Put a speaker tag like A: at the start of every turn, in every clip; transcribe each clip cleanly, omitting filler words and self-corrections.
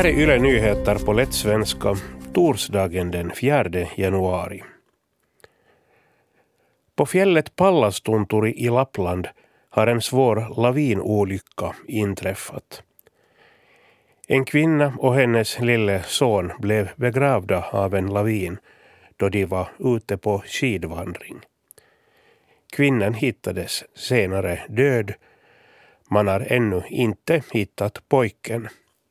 A: här är Yle Nyheter på lättsvenska, torsdagen den 4 januari. På fjället Pallastunturi i Lappland har en svår lavinolycka inträffat. En kvinna och hennes lille son blev begravda av en lavin då de var ute på skidvandring. Kvinnan hittades senare död. Man har ännu inte hittat pojken.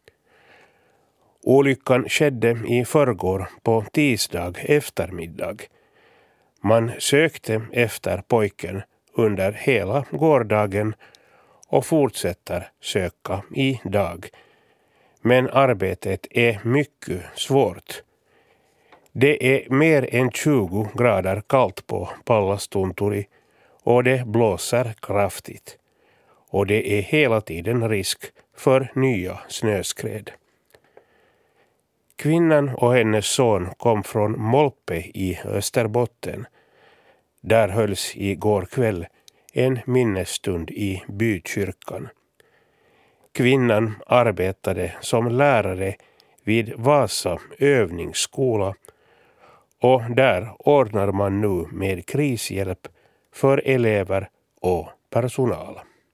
A: Olyckan skedde i förrgår på tisdag eftermiddag. Man sökte efter pojken under hela gårdagen och fortsätter söka idag. Men arbetet är mycket svårt. Det är mer än 20 grader kallt på Pallastunturi och det blåser kraftigt. Och det är hela tiden risk för nya snöskred. Kvinnan och hennes son kom från Molpe i Österbotten. Där hölls igår kväll en minnesstund i bykyrkan. Kvinnan arbetade som lärare vid Vasa övningsskola och där ordnar man nu med krishjälp för elever och personal.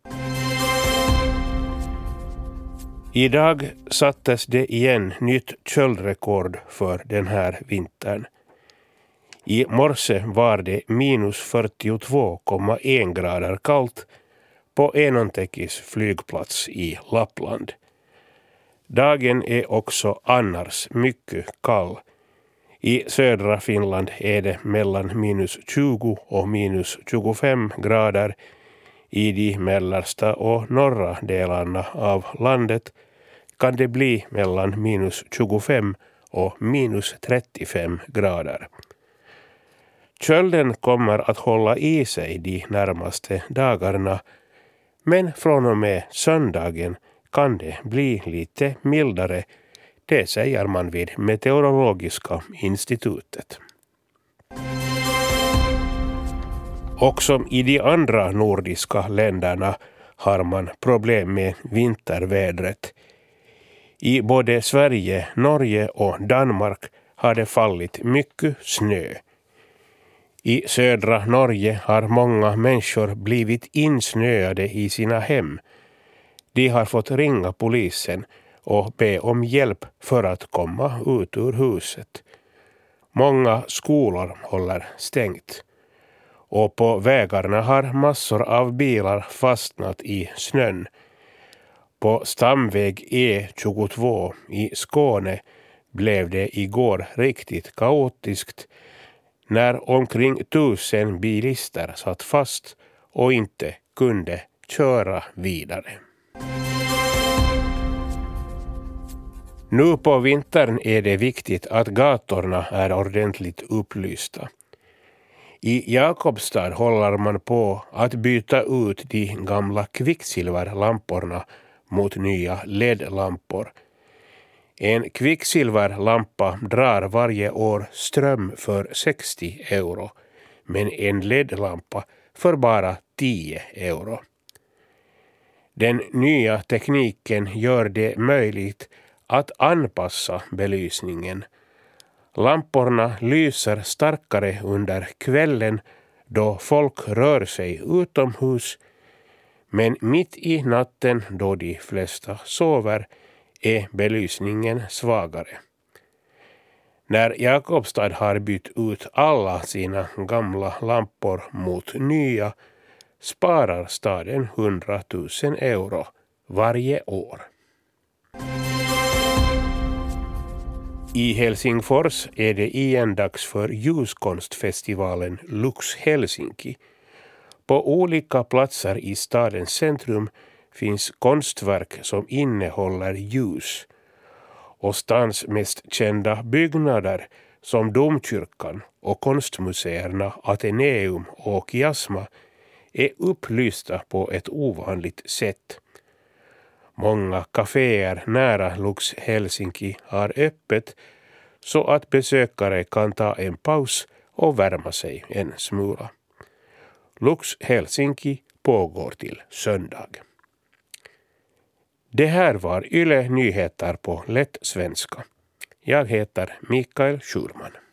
A: Idag sattes det igen nytt köldrekord för den här vintern. I morse var det minus 42,1 grader kallt på Enontekis flygplats i Lappland. Dagen är också annars mycket kall. I södra Finland är det mellan minus 20 och minus 25 grader. I de mellersta och norra delarna av landet kan det bli mellan minus 25 och minus 35 grader. Kölden kommer att hålla i sig de närmaste dagarna, men från och med söndagen kan det bli lite mildare, det säger man vid Meteorologiska institutet. Också i de andra nordiska länderna har man problem med vintervädret. I både Sverige, Norge och Danmark har det fallit mycket snö. I södra Norge har många människor blivit insnöade i sina hem. De har fått ringa polisen och be om hjälp för att komma ut ur huset. Många skolor håller stängt. Och på vägarna har massor av bilar fastnat i snön. På stamväg E22 i Skåne blev det igår riktigt kaotiskt när omkring 1000 bilister satt fast och inte kunde köra vidare. Nu på vintern är det viktigt att gatorna är ordentligt upplysta. I Jakobstad håller man på att byta ut de gamla kvicksilverlamporna mot nya LED-lampor. En kvicksilverlampa drar varje år ström för 60 euro, men en LED-lampa för bara 10 euro. Den nya tekniken gör det möjligt att anpassa belysningen. Lamporna lyser starkare under kvällen då folk rör sig utomhus, men mitt i natten då de flesta sover är belysningen svagare. När Jakobstad har bytt ut alla sina gamla lampor mot nya sparar staden 100 000 euro varje år. I Helsingfors är det igen dags för ljuskonstfestivalen Lux Helsinki. På olika platser i stadens centrum finns konstverk som innehåller ljus. Och stans mest kända byggnader som Domkyrkan och konstmuseerna Atheneum och Kiasma är upplysta på ett ovanligt sätt. Många kaféer nära Lux Helsinki har öppet så att besökare kan ta en paus och värma sig en smula. Lux Helsinki pågår till söndag. Det här var Yle Nyheter på lätt svenska. Jag heter Mikael Schurman.